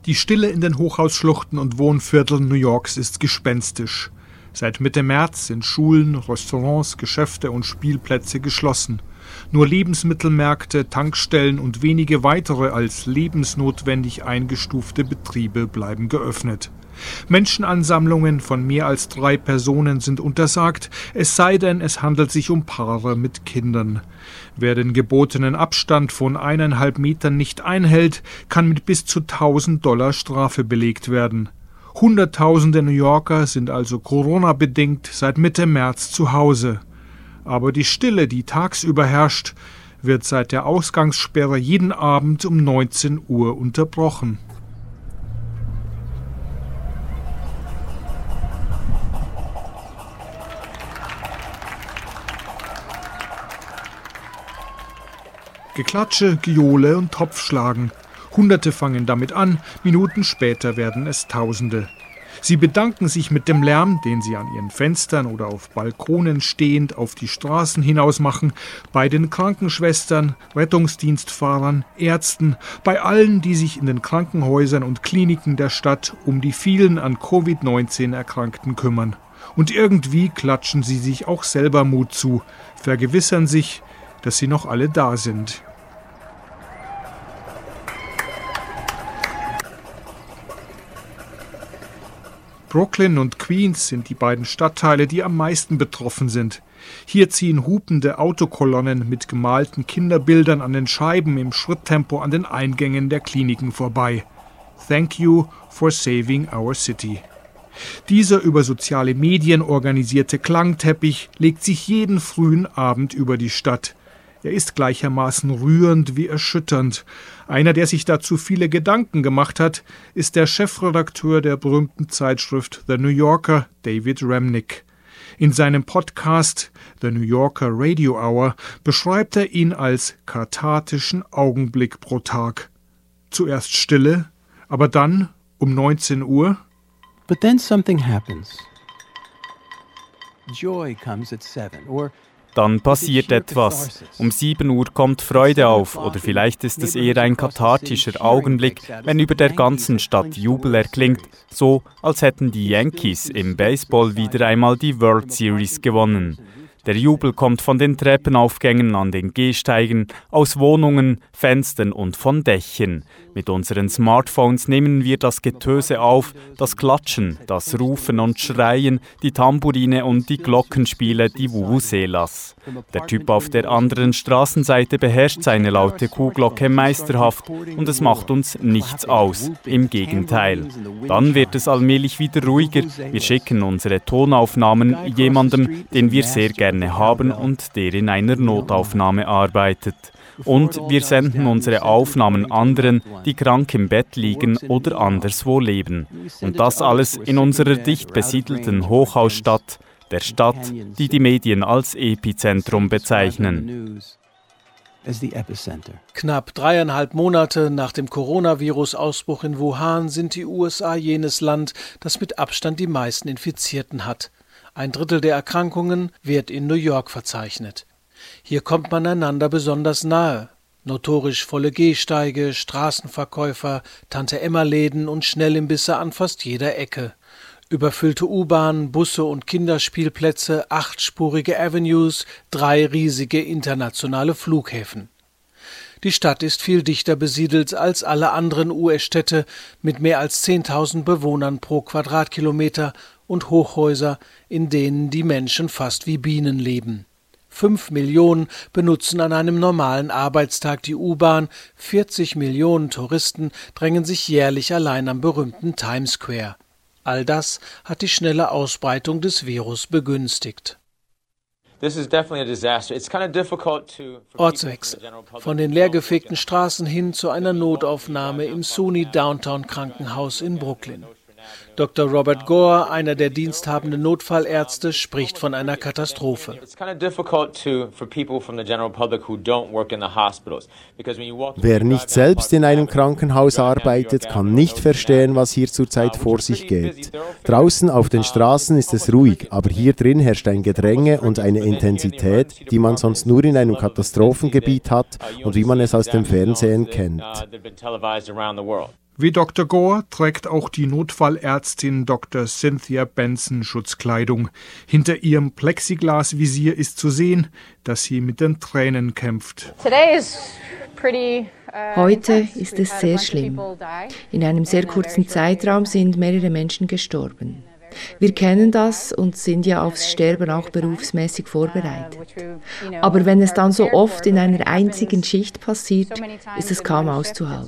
Die Stille in den Hochhausschluchten und Wohnvierteln New Yorks ist gespenstisch. Seit Mitte März sind Schulen, Restaurants, Geschäfte und Spielplätze geschlossen. Nur Lebensmittelmärkte, Tankstellen und wenige weitere als lebensnotwendig eingestufte Betriebe bleiben geöffnet. Menschenansammlungen von mehr als 3 Personen sind untersagt, es sei denn, es handelt sich um Paare mit Kindern. Wer den gebotenen Abstand von 1,5 Metern nicht einhält, kann mit bis zu $1.000 Strafe belegt werden. Hunderttausende New Yorker sind also Corona-bedingt seit Mitte März zu Hause. Aber die Stille, die tagsüber herrscht, wird seit der Ausgangssperre jeden Abend um 19 Uhr unterbrochen. Geklatsche, Gejohle und Topfschlagen. Hunderte fangen damit an, Minuten später werden es Tausende. Sie bedanken sich mit dem Lärm, den sie an ihren Fenstern oder auf Balkonen stehend auf die Straßen hinaus machen, bei den Krankenschwestern, Rettungsdienstfahrern, Ärzten, bei allen, die sich in den Krankenhäusern und Kliniken der Stadt um die vielen an Covid-19 Erkrankten kümmern. Und irgendwie klatschen sie sich auch selber Mut zu, vergewissern sich, dass sie noch alle da sind. Brooklyn und Queens sind die beiden Stadtteile, die am meisten betroffen sind. Hier ziehen hupende Autokolonnen mit gemalten Kinderbildern an den Scheiben im Schritttempo an den Eingängen der Kliniken vorbei. Thank you for saving our city. Dieser über soziale Medien organisierte Klangteppich legt sich jeden frühen Abend über die Stadt. Er ist gleichermaßen rührend wie erschütternd. Einer, der sich dazu viele Gedanken gemacht hat, ist der Chefredakteur der berühmten Zeitschrift The New Yorker, David Remnick. In seinem Podcast The New Yorker Radio Hour beschreibt er ihn als kathartischen Augenblick pro Tag. Zuerst Stille, aber dann um 19 Uhr. But then something happens. Joy comes at 7 or Dann passiert etwas. Um 7 Uhr kommt Freude auf, oder vielleicht ist es eher ein kathartischer Augenblick, wenn über der ganzen Stadt Jubel erklingt, so als hätten die Yankees im Baseball wieder einmal die World Series gewonnen. Der Jubel kommt von den Treppenaufgängen an den Gehsteigen, aus Wohnungen, Fenstern und von Dächern. Mit unseren Smartphones nehmen wir das Getöse auf, das Klatschen, das Rufen und Schreien, die Tambourine und die Glockenspiele, die Vuvuzelas. Der Typ auf der anderen Straßenseite beherrscht seine laute Kuhglocke meisterhaft und es macht uns nichts aus, im Gegenteil. Dann wird es allmählich wieder ruhiger, wir schicken unsere Tonaufnahmen jemandem, den wir sehr gerne haben und der in einer Notaufnahme arbeitet. Und wir senden unsere Aufnahmen anderen, die krank im Bett liegen oder anderswo leben. Und das alles in unserer dicht besiedelten Hochhausstadt, der Stadt, die die Medien als Epizentrum bezeichnen. Knapp 3,5 Monate nach dem Coronavirus-Ausbruch in Wuhan sind die USA jenes Land, das mit Abstand die meisten Infizierten hat. 1/3 der Erkrankungen wird in New York verzeichnet. Hier kommt man einander besonders nahe. Notorisch volle Gehsteige, Straßenverkäufer, Tante-Emma-Läden und Schnellimbisse an fast jeder Ecke. Überfüllte U-Bahnen, Busse und Kinderspielplätze, 8-spurige Avenues, 3 riesige internationale Flughäfen. Die Stadt ist viel dichter besiedelt als alle anderen US-Städte mit mehr als 10.000 Bewohnern pro Quadratkilometer und Hochhäuser, in denen die Menschen fast wie Bienen leben. 5 Millionen benutzen an einem normalen Arbeitstag die U-Bahn, 40 Millionen Touristen drängen sich jährlich allein am berühmten Times Square. All das hat die schnelle Ausbreitung des Virus begünstigt. Ortswechsel. Von den leergefegten Straßen hin zu einer Notaufnahme im SUNY Downtown Krankenhaus in Brooklyn. Dr. Robert Gore, einer der diensthabenden Notfallärzte, spricht von einer Katastrophe. Wer nicht selbst in einem Krankenhaus arbeitet, kann nicht verstehen, was hier zurzeit vor sich geht. Draußen auf den Straßen ist es ruhig, aber hier drin herrscht ein Gedränge und eine Intensität, die man sonst nur in einem Katastrophengebiet hat und wie man es aus dem Fernsehen kennt. Wie Dr. Gore trägt auch die Notfallärztin Dr. Cynthia Benson Schutzkleidung. Hinter ihrem Plexiglasvisier ist zu sehen, dass sie mit den Tränen kämpft. Heute ist es sehr schlimm. In einem sehr kurzen Zeitraum sind mehrere Menschen gestorben. Wir kennen das und sind ja aufs Sterben auch berufsmäßig vorbereitet. Aber wenn es dann so oft in einer einzigen Schicht passiert, ist es kaum auszuhalten.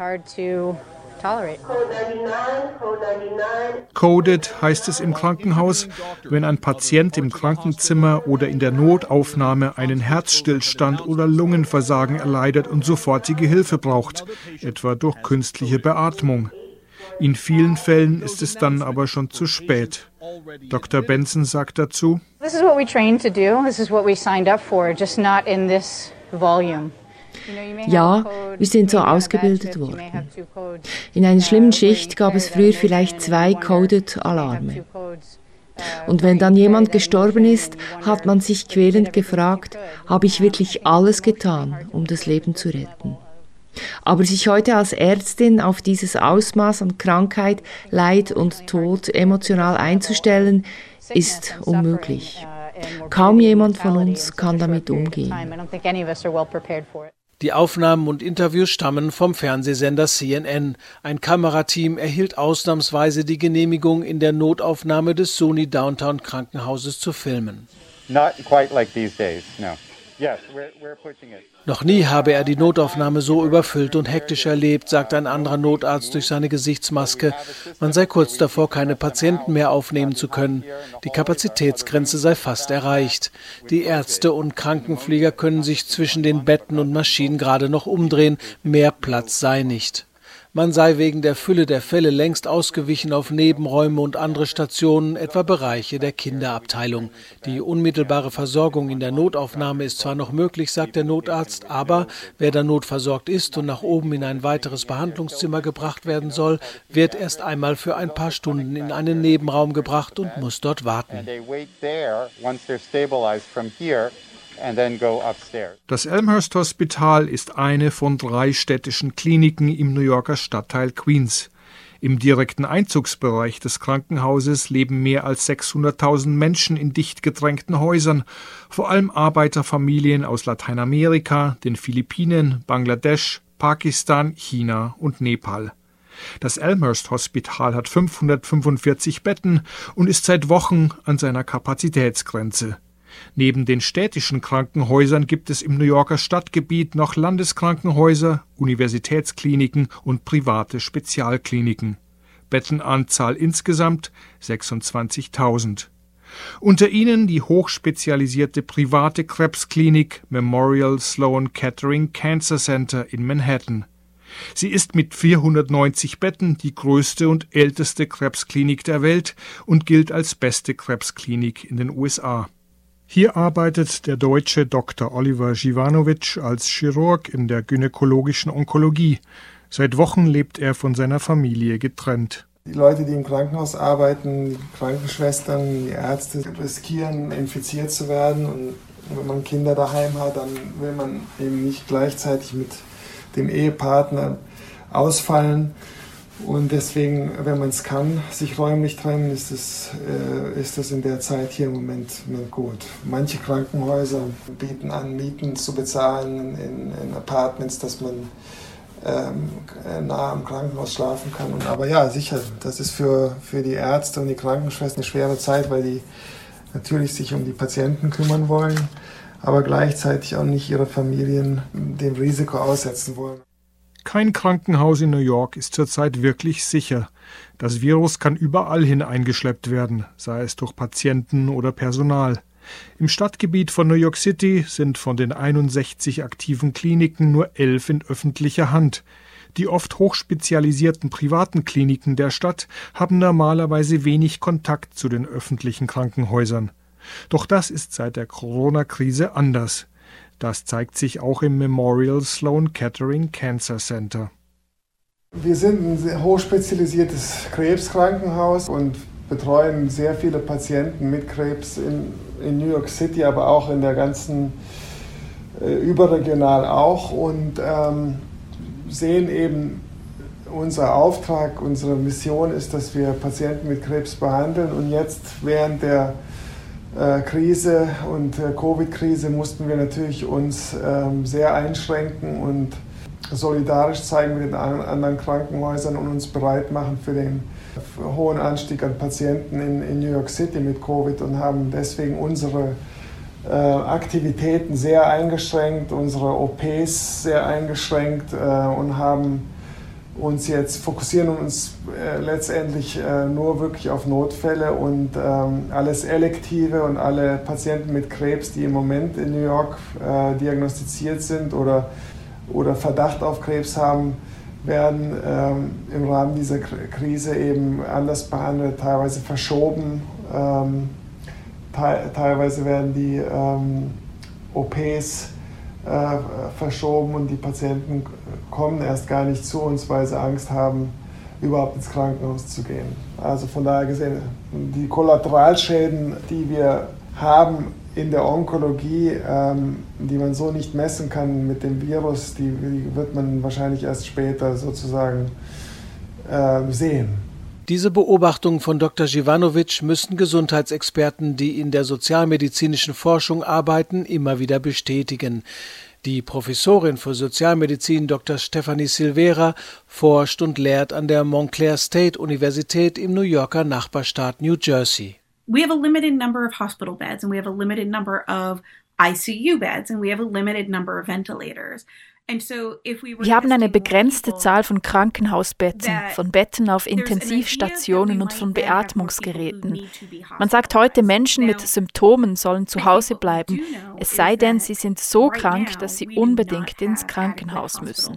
Coded heißt es im Krankenhaus, wenn ein Patient im Krankenzimmer oder in der Notaufnahme einen Herzstillstand oder Lungenversagen erleidet und sofortige Hilfe braucht, etwa durch künstliche Beatmung. In vielen Fällen ist es dann aber schon zu spät. Dr. Benson sagt dazu: This is what we trained to do. This is what we signed up for, just not in this volume. Ja, wir sind so ausgebildet worden. In einer schlimmen Schicht gab es früher vielleicht 2 Coded-Alarme. Und wenn dann jemand gestorben ist, hat man sich quälend gefragt, habe ich wirklich alles getan, um das Leben zu retten? Aber sich heute als Ärztin auf dieses Ausmaß an Krankheit, Leid und Tod emotional einzustellen, ist unmöglich. Kaum jemand von uns kann damit umgehen. Die Aufnahmen und Interviews stammen vom Fernsehsender CNN. Ein Kamerateam erhielt ausnahmsweise die Genehmigung, in der Notaufnahme des SUNY Downtown Krankenhauses zu filmen. Not quite like these days, no. Yes, we're pushing it. Noch nie habe er die Notaufnahme so überfüllt und hektisch erlebt, sagt ein anderer Notarzt durch seine Gesichtsmaske. Man sei kurz davor, keine Patienten mehr aufnehmen zu können. Die Kapazitätsgrenze sei fast erreicht. Die Ärzte und Krankenpfleger können sich zwischen den Betten und Maschinen gerade noch umdrehen. Mehr Platz sei nicht. Man sei wegen der Fülle der Fälle längst ausgewichen auf Nebenräume und andere Stationen, etwa Bereiche der Kinderabteilung. Die unmittelbare Versorgung in der Notaufnahme ist zwar noch möglich, sagt der Notarzt, aber wer da notversorgt ist und nach oben in ein weiteres Behandlungszimmer gebracht werden soll, wird erst einmal für ein paar Stunden in einen Nebenraum gebracht und muss dort warten. Das Elmhurst Hospital ist eine von 3 städtischen Kliniken im New Yorker Stadtteil Queens. Im direkten Einzugsbereich des Krankenhauses leben mehr als 600.000 Menschen in dicht gedrängten Häusern, vor allem Arbeiterfamilien aus Lateinamerika, den Philippinen, Bangladesch, Pakistan, China und Nepal. Das Elmhurst Hospital hat 545 Betten und ist seit Wochen an seiner Kapazitätsgrenze. Neben den städtischen Krankenhäusern gibt es im New Yorker Stadtgebiet noch Landeskrankenhäuser, Universitätskliniken und private Spezialkliniken. Bettenanzahl insgesamt 26.000. Unter ihnen die hochspezialisierte private Krebsklinik Memorial Sloan Kettering Cancer Center in Manhattan. Sie ist mit 490 Betten die größte und älteste Krebsklinik der Welt und gilt als beste Krebsklinik in den USA. Hier arbeitet der Deutsche Dr. Oliver Jivanovic als Chirurg in der gynäkologischen Onkologie. Seit Wochen lebt er von seiner Familie getrennt. Die Leute, die im Krankenhaus arbeiten, die Krankenschwestern, die Ärzte, riskieren, infiziert zu werden. Und wenn man Kinder daheim hat, dann will man eben nicht gleichzeitig mit dem Ehepartner ausfallen. Und deswegen, wenn man es kann, sich räumlich trennen, ist das in der Zeit hier im Moment gut. Manche Krankenhäuser bieten an, Mieten zu bezahlen in Apartments, dass man nah am Krankenhaus schlafen kann. Aber ja, sicher, das ist für die Ärzte und die Krankenschwestern eine schwere Zeit, weil die natürlich sich um die Patienten kümmern wollen, aber gleichzeitig auch nicht ihre Familien dem Risiko aussetzen wollen. Kein Krankenhaus in New York ist zurzeit wirklich sicher. Das Virus kann überall hin eingeschleppt werden, sei es durch Patienten oder Personal. Im Stadtgebiet von New York City sind von den 61 aktiven Kliniken nur 11 in öffentlicher Hand. Die oft hochspezialisierten privaten Kliniken der Stadt haben normalerweise wenig Kontakt zu den öffentlichen Krankenhäusern. Doch das ist seit der Corona-Krise anders. Das zeigt sich auch im Memorial Sloan Kettering Cancer Center. Wir sind ein sehr hochspezialisiertes Krebskrankenhaus und betreuen sehr viele Patienten mit Krebs in New York City, aber auch in der ganzen, überregional auch und sehen eben unser Auftrag, unsere Mission ist, dass wir Patienten mit Krebs behandeln. Und jetzt während der Krise und Covid-Krise mussten wir natürlich uns sehr einschränken und solidarisch zeigen mit den anderen Krankenhäusern und uns bereit machen für den hohen Anstieg an Patienten in New York City mit Covid und haben deswegen unsere Aktivitäten sehr eingeschränkt, unsere OPs sehr eingeschränkt und haben uns jetzt fokussieren uns letztendlich nur wirklich auf Notfälle und alles Elektive und alle Patienten mit Krebs, die im Moment in New York diagnostiziert sind oder Verdacht auf Krebs haben, werden im Rahmen dieser Krise eben anders behandelt, teilweise verschoben, teilweise werden die OPs verschoben und die Patienten kommen erst gar nicht zu uns, weil sie Angst haben, überhaupt ins Krankenhaus zu gehen. Also von daher gesehen, die Kollateralschäden, die wir haben in der Onkologie, die man so nicht messen kann mit dem Virus, die wird man wahrscheinlich erst später sozusagen sehen. Diese Beobachtungen von Dr. Jivanovic müssen Gesundheitsexperten, die in der sozialmedizinischen Forschung arbeiten, immer wieder bestätigen. Die Professorin für Sozialmedizin Dr. Stephanie Silvera forscht und lehrt an der Montclair State Universität im New Yorker Nachbarstaat New Jersey. We have a limited number of hospital beds and we have a limited number of ICU beds and we have a limited number of ventilators. Wir haben eine begrenzte Zahl von Krankenhausbetten, von Betten auf Intensivstationen und von Beatmungsgeräten. Man sagt heute, Menschen mit Symptomen sollen zu Hause bleiben, es sei denn, sie sind so krank, dass sie unbedingt ins Krankenhaus müssen.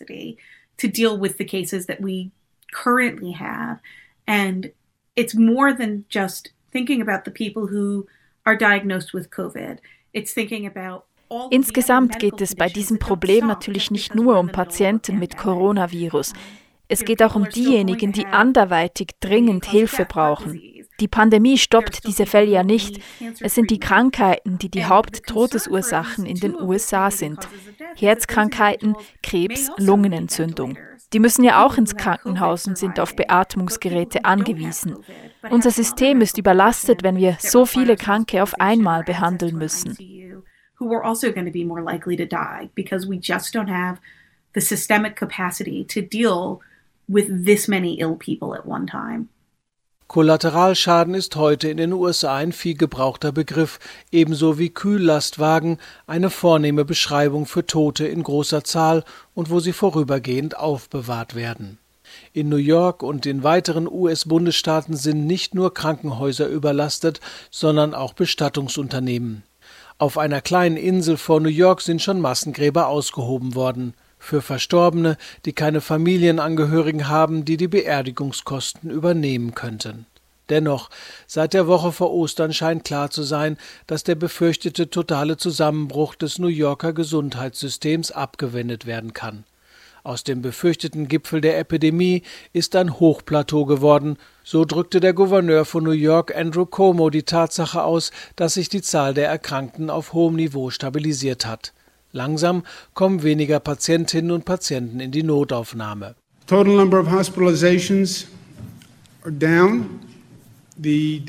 It's more than just thinking about the people who are diagnosed with COVID. It's thinking about Insgesamt geht es bei diesem Problem natürlich nicht nur um Patienten mit Coronavirus. Es geht auch um diejenigen, die anderweitig dringend Hilfe brauchen. Die Pandemie stoppt diese Fälle ja nicht. Es sind die Krankheiten, die die Haupttodesursachen in den USA sind. Herzkrankheiten, Krebs, Lungenentzündung. Die müssen ja auch ins Krankenhaus und sind auf Beatmungsgeräte angewiesen. Unser System ist überlastet, wenn wir so viele Kranke auf einmal behandeln müssen. Who are also going to be more likely to die because we just don't have the systemic capacity to deal with this many ill people at one time. Kollateralschaden ist heute in den USA ein viel gebrauchter Begriff, ebenso wie Kühllastwagen, eine vornehme Beschreibung für Tote in großer Zahl und wo sie vorübergehend aufbewahrt werden. In New York und in weiteren US-Bundesstaaten sind nicht nur Krankenhäuser überlastet, sondern auch Bestattungsunternehmen. Auf einer kleinen Insel vor New York sind schon Massengräber ausgehoben worden. Für Verstorbene, die keine Familienangehörigen haben, die die Beerdigungskosten übernehmen könnten. Dennoch, seit der Woche vor Ostern scheint klar zu sein, dass der befürchtete totale Zusammenbruch des New Yorker Gesundheitssystems abgewendet werden kann. Aus dem befürchteten Gipfel der Epidemie ist ein Hochplateau geworden. So drückte der Gouverneur von New York, Andrew Cuomo, die Tatsache aus, dass sich die Zahl der Erkrankten auf hohem Niveau stabilisiert hat. Langsam kommen weniger Patientinnen und Patienten in die Notaufnahme. Total number of hospitalizations are down. Die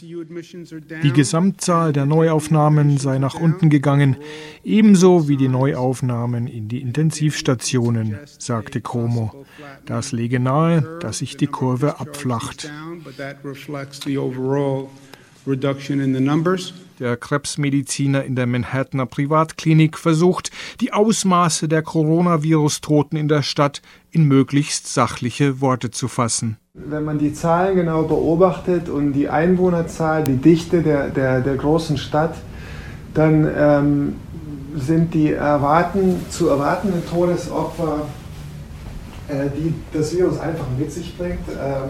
Gesamtzahl der Neuaufnahmen sei nach unten gegangen, ebenso wie die Neuaufnahmen in die Intensivstationen, sagte Cuomo. Das lege nahe, dass sich die Kurve abflacht. Der Krebsmediziner in der Manhattaner Privatklinik versucht, die Ausmaße der Coronavirus-Toten in der Stadt in möglichst sachliche Worte zu fassen. Wenn man die Zahlen genau beobachtet und die Einwohnerzahl, die Dichte der großen Stadt, dann sind die zu erwartenden Todesopfer, die das Virus einfach mit sich bringt.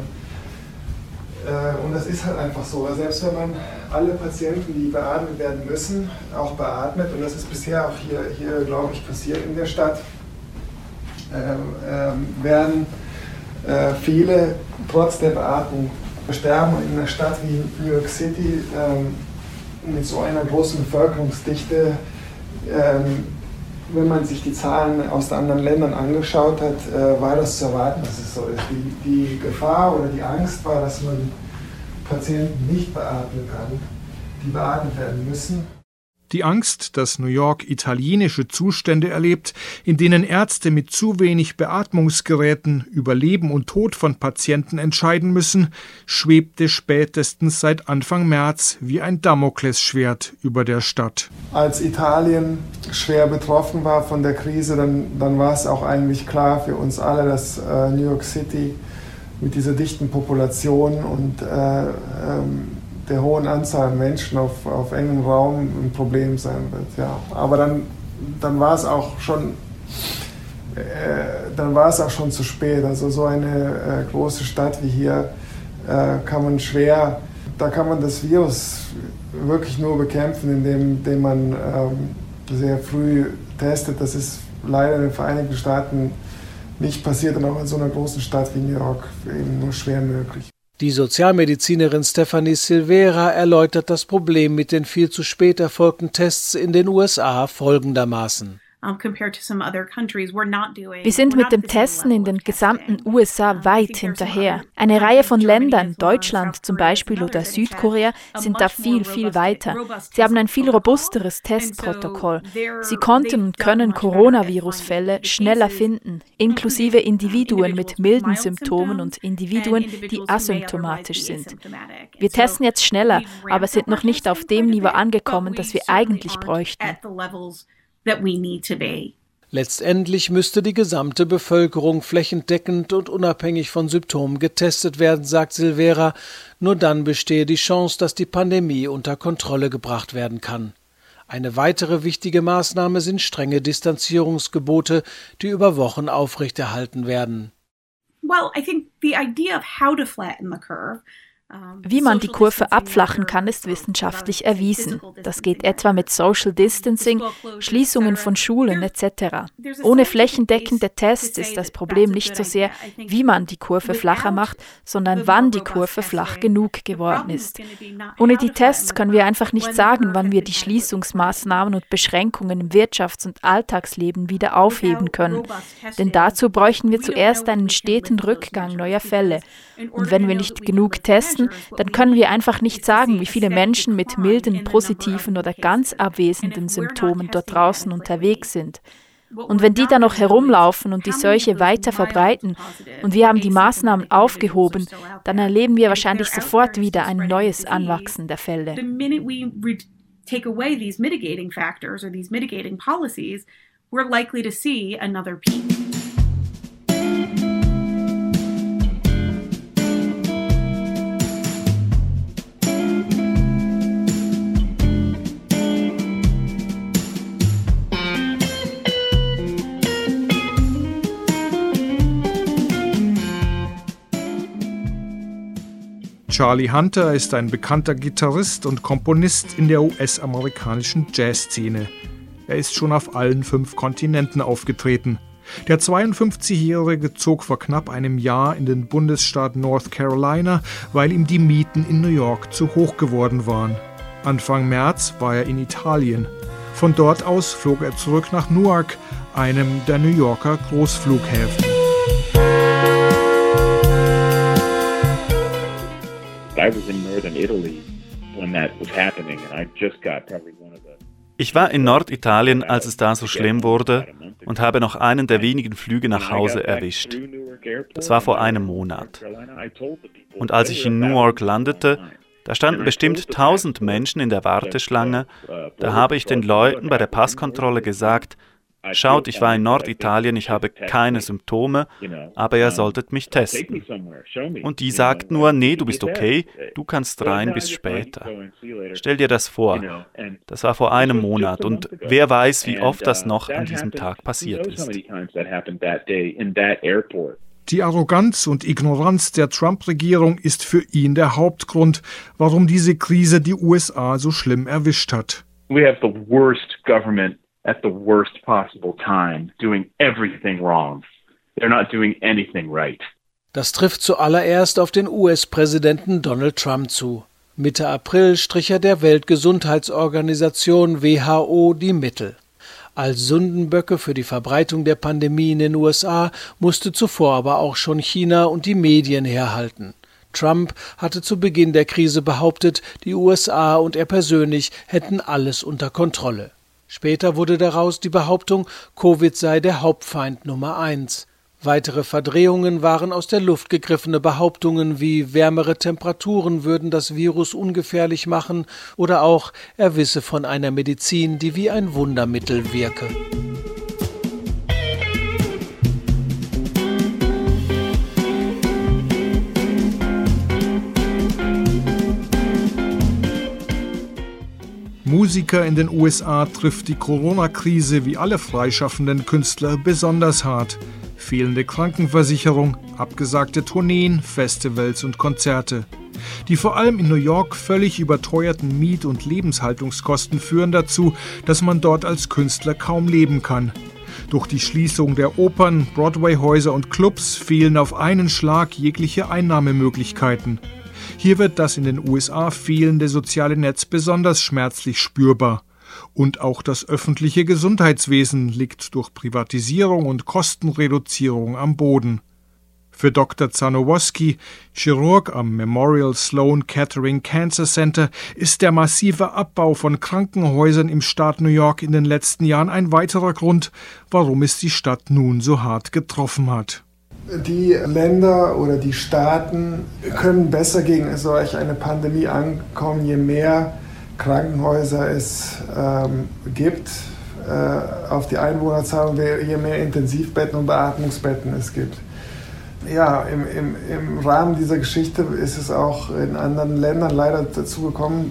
Und das ist halt einfach so. Selbst wenn man alle Patienten, die beatmet werden müssen, auch beatmet, und das ist bisher auch hier glaube ich, passiert in der Stadt, werden viele trotz der Beatmung sterben. In einer Stadt wie New York City mit so einer großen Bevölkerungsdichte wenn man sich die Zahlen aus den anderen Ländern angeschaut hat, war das zu erwarten, dass es so ist. Die Gefahr oder die Angst war, dass man Patienten nicht beatmen kann, die beatmet werden müssen. Die Angst, dass New York italienische Zustände erlebt, in denen Ärzte mit zu wenig Beatmungsgeräten über Leben und Tod von Patienten entscheiden müssen, schwebte spätestens seit Anfang März wie ein Damoklesschwert über der Stadt. Als Italien schwer betroffen war von der Krise, dann war es auch eigentlich klar für uns alle, dass New York City mit dieser dichten Population und der hohen Anzahl Menschen auf engem Raum ein Problem sein wird. Ja. Aber dann war es auch schon zu spät. Also so eine große Stadt wie hier kann man das Virus wirklich nur bekämpfen, indem man sehr früh testet. Das ist leider in den Vereinigten Staaten nicht passiert und auch in so einer großen Stadt wie New York eben nur schwer möglich. Die Sozialmedizinerin Stephanie Silvera erläutert das Problem mit den viel zu spät erfolgten Tests in den USA folgendermaßen. Wir sind mit dem Testen in den gesamten USA weit hinterher. Eine Reihe von Ländern, Deutschland zum Beispiel oder Südkorea, sind da viel, viel weiter. Sie haben ein viel robusteres Testprotokoll. Sie konnten und können Coronavirus-Fälle schneller finden, inklusive Individuen mit milden Symptomen und Individuen, die asymptomatisch sind. Wir testen jetzt schneller, aber sind noch nicht auf dem Niveau angekommen, das wir eigentlich bräuchten. Letztendlich müsste die gesamte Bevölkerung flächendeckend und unabhängig von Symptomen getestet werden, sagt Silvera. Nur dann bestehe die Chance, dass die Pandemie unter Kontrolle gebracht werden kann. Eine weitere wichtige Maßnahme sind strenge Distanzierungsgebote, die über Wochen aufrechterhalten werden. Well, I think the idea of how to flatten the curve. Wie man die Kurve abflachen kann, ist wissenschaftlich erwiesen. Das geht etwa mit Social Distancing, Schließungen von Schulen etc. Ohne flächendeckende Tests ist das Problem nicht so sehr, wie man die Kurve flacher macht, sondern wann die Kurve flach genug geworden ist. Ohne die Tests können wir einfach nicht sagen, wann wir die Schließungsmaßnahmen und Beschränkungen im Wirtschafts- und Alltagsleben wieder aufheben können. Denn dazu bräuchten wir zuerst einen steten Rückgang neuer Fälle. Und wenn wir nicht genug testen, dann können wir einfach nicht sagen, wie viele Menschen mit milden, positiven oder ganz abwesenden Symptomen dort draußen unterwegs sind. Und wenn die dann noch herumlaufen und die Seuche weiter verbreiten und wir haben die Maßnahmen aufgehoben, dann erleben wir wahrscheinlich sofort wieder ein neues Anwachsen der Fälle. We're likely to see another peak. Charlie Hunter ist ein bekannter Gitarrist und Komponist in der US-amerikanischen Jazzszene. Er ist schon auf allen 5 Kontinenten aufgetreten. Der 52-Jährige zog vor knapp einem Jahr in den Bundesstaat North Carolina, weil ihm die Mieten in New York zu hoch geworden waren. Anfang März war er in Italien. Von dort aus flog er zurück nach Newark, einem der New Yorker Großflughäfen. Ich war in Norditalien, als es da so schlimm wurde, und habe noch einen der wenigen Flüge nach Hause erwischt. Das war vor einem Monat. Und als ich in Newark landete, da standen bestimmt 1000 Menschen in der Warteschlange. Da habe ich den Leuten bei der Passkontrolle gesagt: Schaut, ich war in Norditalien, ich habe keine Symptome, aber ihr solltet mich testen. Und die sagt nur: Nee, du bist okay, du kannst rein bis später. Stell dir das vor, das war vor einem Monat und wer weiß, wie oft das noch an diesem Tag passiert ist. Die Arroganz und Ignoranz der Trump-Regierung ist für ihn der Hauptgrund, warum diese Krise die USA so schlimm erwischt hat. We have the worst government at the worst possible time, doing everything wrong. They're not doing anything right. Das trifft zuallererst auf den US-Präsidenten Donald Trump zu. Mitte April strich er der Weltgesundheitsorganisation WHO die Mittel. Als Sündenböcke für die Verbreitung der Pandemie in den USA musste zuvor aber auch schon China und die Medien herhalten. Trump hatte zu Beginn der Krise behauptet, die USA und er persönlich hätten alles unter Kontrolle. Später wurde daraus die Behauptung, Covid sei der Hauptfeind Nummer 1. Weitere Verdrehungen waren aus der Luft gegriffene Behauptungen wie wärmere Temperaturen würden das Virus ungefährlich machen oder auch er wisse von einer Medizin, die wie ein Wundermittel wirke. Musiker in den USA trifft die Corona-Krise wie alle freischaffenden Künstler besonders hart. Fehlende Krankenversicherung, abgesagte Tourneen, Festivals und Konzerte. Die vor allem in New York völlig überteuerten Miet- und Lebenshaltungskosten führen dazu, dass man dort als Künstler kaum leben kann. Durch die Schließung der Opern, Broadway-Häuser und Clubs fehlen auf einen Schlag jegliche Einnahmemöglichkeiten. Hier wird das in den USA fehlende soziale Netz besonders schmerzlich spürbar. Und auch das öffentliche Gesundheitswesen liegt durch Privatisierung und Kostenreduzierung am Boden. Für Dr. Zanowski, Chirurg am Memorial Sloan Kettering Cancer Center, ist der massive Abbau von Krankenhäusern im Staat New York in den letzten Jahren ein weiterer Grund, warum es die Stadt nun so hart getroffen hat. Die Länder oder die Staaten können besser gegen solch eine Pandemie ankommen, je mehr Krankenhäuser es gibt auf die Einwohnerzahl und je mehr Intensivbetten und Beatmungsbetten es gibt. Ja, im Rahmen dieser Geschichte ist es auch in anderen Ländern leider dazu gekommen,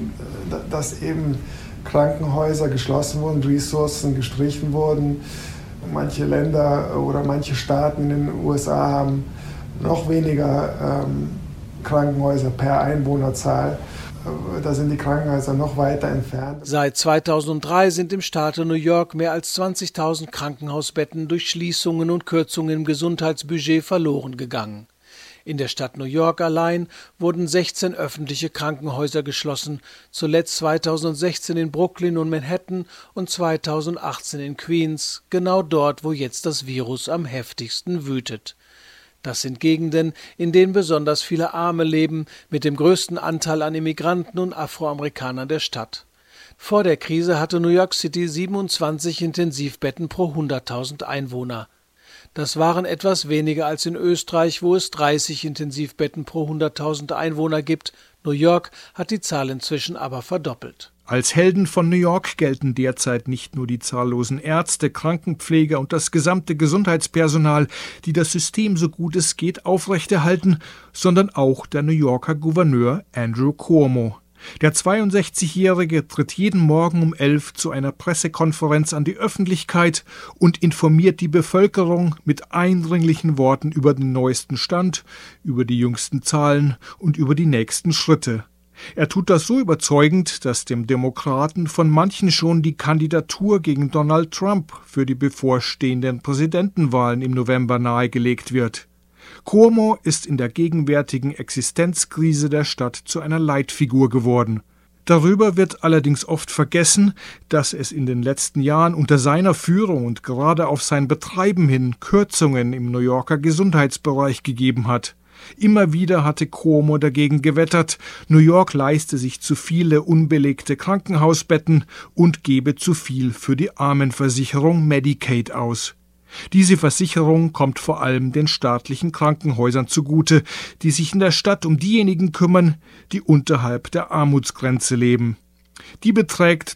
dass eben Krankenhäuser geschlossen wurden, Ressourcen gestrichen wurden. Manche Länder oder manche Staaten in den USA haben noch weniger Krankenhäuser per Einwohnerzahl. Da sind die Krankenhäuser noch weiter entfernt. Seit 2003 sind im Staate New York mehr als 20.000 Krankenhausbetten durch Schließungen und Kürzungen im Gesundheitsbudget verloren gegangen. In der Stadt New York allein wurden 16 öffentliche Krankenhäuser geschlossen, zuletzt 2016 in Brooklyn und Manhattan und 2018 in Queens, genau dort, wo jetzt das Virus am heftigsten wütet. Das sind Gegenden, in denen besonders viele Arme leben, mit dem größten Anteil an Immigranten und Afroamerikanern der Stadt. Vor der Krise hatte New York City 27 Intensivbetten pro 100.000 Einwohner. Das waren etwas weniger als in Österreich, wo es 30 Intensivbetten pro 100.000 Einwohner gibt. New York hat die Zahl inzwischen aber verdoppelt. Als Helden von New York gelten derzeit nicht nur die zahllosen Ärzte, Krankenpfleger und das gesamte Gesundheitspersonal, die das System so gut es geht aufrechterhalten, sondern auch der New Yorker Gouverneur Andrew Cuomo. Der 62-Jährige tritt jeden Morgen um 11 zu einer Pressekonferenz an die Öffentlichkeit und informiert die Bevölkerung mit eindringlichen Worten über den neuesten Stand, über die jüngsten Zahlen und über die nächsten Schritte. Er tut das so überzeugend, dass dem Demokraten von manchen schon die Kandidatur gegen Donald Trump für die bevorstehenden Präsidentenwahlen im November nahegelegt wird. Cuomo ist in der gegenwärtigen Existenzkrise der Stadt zu einer Leitfigur geworden. Darüber wird allerdings oft vergessen, dass es in den letzten Jahren unter seiner Führung und gerade auf sein Betreiben hin Kürzungen im New Yorker Gesundheitsbereich gegeben hat. Immer wieder hatte Cuomo dagegen gewettert, New York leiste sich zu viele unbelegte Krankenhausbetten und gebe zu viel für die Armenversicherung Medicaid aus. Diese Versicherung kommt vor allem den staatlichen Krankenhäusern zugute, die sich in der Stadt um diejenigen kümmern, die unterhalb der Armutsgrenze leben. Die beträgt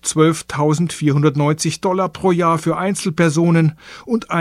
$12.490 pro Jahr für Einzelpersonen und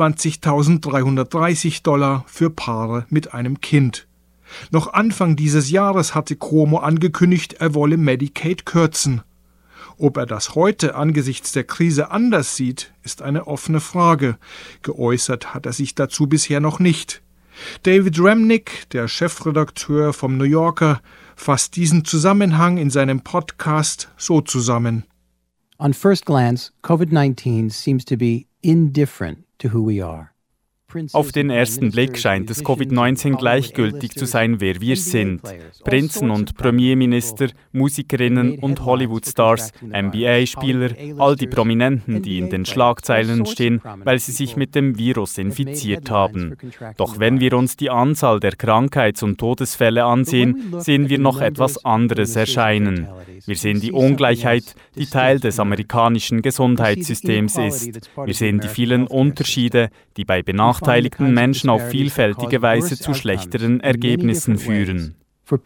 $21.330 für Paare mit einem Kind. Noch Anfang dieses Jahres hatte Cuomo angekündigt, er wolle Medicaid kürzen. Ob er das heute angesichts der Krise anders sieht, ist eine offene Frage. Geäußert hat er sich dazu bisher noch nicht. David Remnick, der Chefredakteur vom New Yorker, fasst diesen Zusammenhang in seinem Podcast so zusammen. On first glance, COVID-19 seems to be indifferent to who we are. Auf den ersten Blick scheint es Covid-19 gleichgültig zu sein, wer wir sind. Prinzen und Premierminister, Musikerinnen und Hollywood-Stars, NBA-Spieler, all die Prominenten, die in den Schlagzeilen stehen, weil sie sich mit dem Virus infiziert haben. Doch wenn wir uns die Anzahl der Krankheits- und Todesfälle ansehen, sehen wir noch etwas anderes erscheinen. Wir sehen die Ungleichheit, die Teil des amerikanischen Gesundheitssystems ist. Wir sehen die vielen Unterschiede, die bei benachteiligten Menschen auf vielfältige Weise zu schlechteren Ergebnissen führen.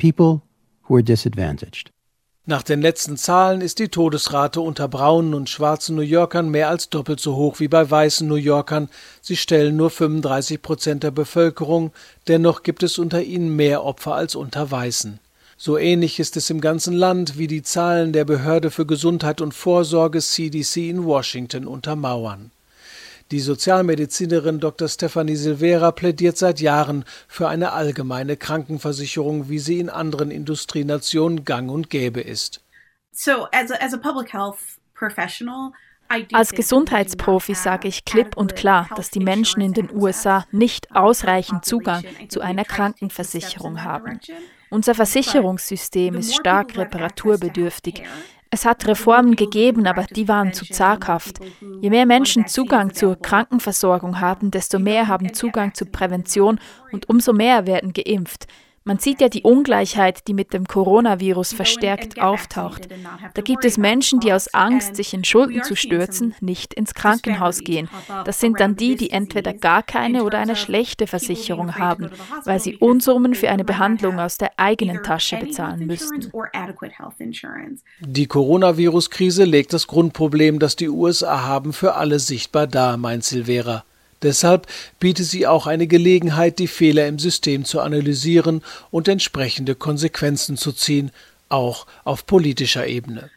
Nach den letzten Zahlen ist die Todesrate unter braunen und schwarzen New Yorkern mehr als doppelt so hoch wie bei weißen New Yorkern. Sie stellen nur 35% der Bevölkerung, dennoch gibt es unter ihnen mehr Opfer als unter Weißen. So ähnlich ist es im ganzen Land, wie die Zahlen der Behörde für Gesundheit und Vorsorge CDC in Washington untermauern. Die Sozialmedizinerin Dr. Stephanie Silvera plädiert seit Jahren für eine allgemeine Krankenversicherung, wie sie in anderen Industrienationen gang und gäbe ist. Als Gesundheitsprofi sage ich klipp und klar, dass die Menschen in den USA nicht ausreichend Zugang zu einer Krankenversicherung haben. Unser Versicherungssystem ist stark reparaturbedürftig. Es hat Reformen gegeben, aber die waren zu zaghaft. Je mehr Menschen Zugang zur Krankenversorgung haben, desto mehr haben Zugang zur Prävention und umso mehr werden geimpft. Man sieht ja die Ungleichheit, die mit dem Coronavirus verstärkt auftaucht. Da gibt es Menschen, die aus Angst, sich in Schulden zu stürzen, nicht ins Krankenhaus gehen. Das sind dann die, die entweder gar keine oder eine schlechte Versicherung haben, weil sie Unsummen für eine Behandlung aus der eigenen Tasche bezahlen müssten. Die Coronavirus-Krise legt das Grundproblem, das die USA haben, für alle sichtbar dar, meint Silvera. Deshalb bietet sie auch eine Gelegenheit, die Fehler im System zu analysieren und entsprechende Konsequenzen zu ziehen, auch auf politischer Ebene.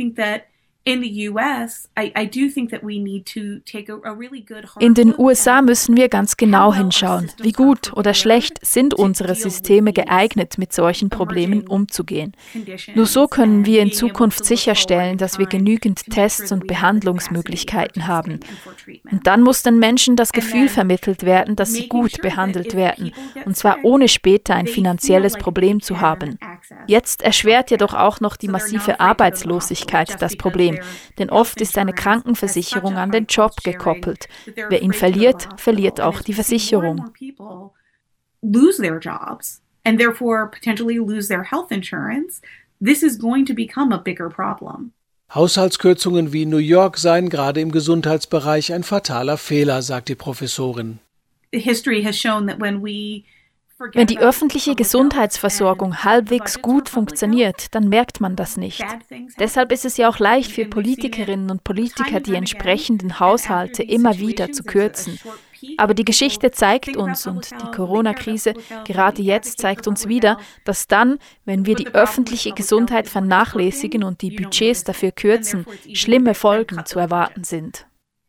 In den USA müssen wir ganz genau hinschauen, wie gut oder schlecht sind unsere Systeme geeignet, mit solchen Problemen umzugehen. Nur so können wir in Zukunft sicherstellen, dass wir genügend Tests und Behandlungsmöglichkeiten haben. Und dann muss den Menschen das Gefühl vermittelt werden, dass sie gut behandelt werden, und zwar ohne später ein finanzielles Problem zu haben. Jetzt erschwert jedoch auch noch die massive Arbeitslosigkeit das Problem. Denn oft ist eine Krankenversicherung an den Job gekoppelt. Wer ihn verliert, verliert auch die Versicherung. Haushaltskürzungen wie in New York seien gerade im Gesundheitsbereich ein fataler Fehler, sagt die Professorin. Wenn die öffentliche Gesundheitsversorgung halbwegs gut funktioniert, dann merkt man das nicht. Deshalb ist es ja auch leicht für Politikerinnen und Politiker, die entsprechenden Haushalte immer wieder zu kürzen. Aber die Geschichte zeigt uns, und die Corona-Krise gerade jetzt zeigt uns wieder, dass dann, wenn wir die öffentliche Gesundheit vernachlässigen und die Budgets dafür kürzen, schlimme Folgen zu erwarten sind.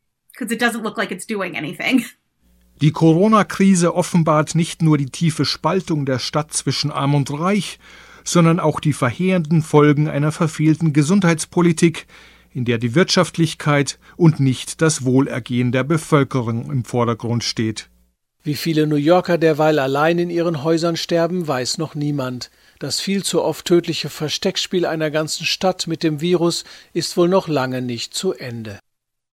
Die Corona-Krise offenbart nicht nur die tiefe Spaltung der Stadt zwischen Arm und Reich, sondern auch die verheerenden Folgen einer verfehlten Gesundheitspolitik, in der die Wirtschaftlichkeit und nicht das Wohlergehen der Bevölkerung im Vordergrund steht. Wie viele New Yorker derweil allein in ihren Häusern sterben, weiß noch niemand. Das viel zu oft tödliche Versteckspiel einer ganzen Stadt mit dem Virus ist wohl noch lange nicht zu Ende.